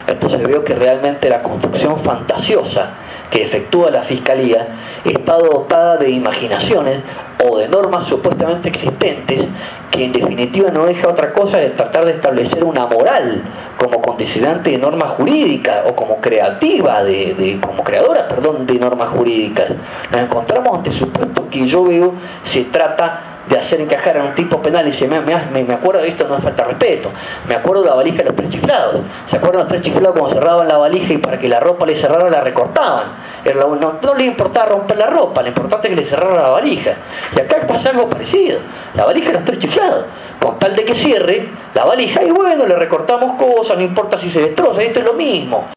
Entonces veo que realmente la construcción fantasiosa que efectúa la Fiscalía está dotada de imaginaciones o de normas supuestamente existentes que en definitiva no deja otra cosa de tratar de establecer una moral como condicionante de normas jurídicas o como creativa, como creadora, perdón, de normas jurídicas. Nos encontramos ante supuestos que yo veo se trata de hacer encajar a un tipo penal y me acuerdo de esto, no me falta respeto, me acuerdo de la valija de los tres chiflados. ¿Se acuerdan los tres chiflados cuando cerraban la valija y para que la ropa le cerrara la recortaban? No le importaba romper la ropa, lo importante es que le cerrara la valija. Y acá pasa algo parecido, la valija de los tres chiflados, con tal de que cierre la valija y bueno, le recortamos cosas, no importa si se destroza, esto es lo mismo.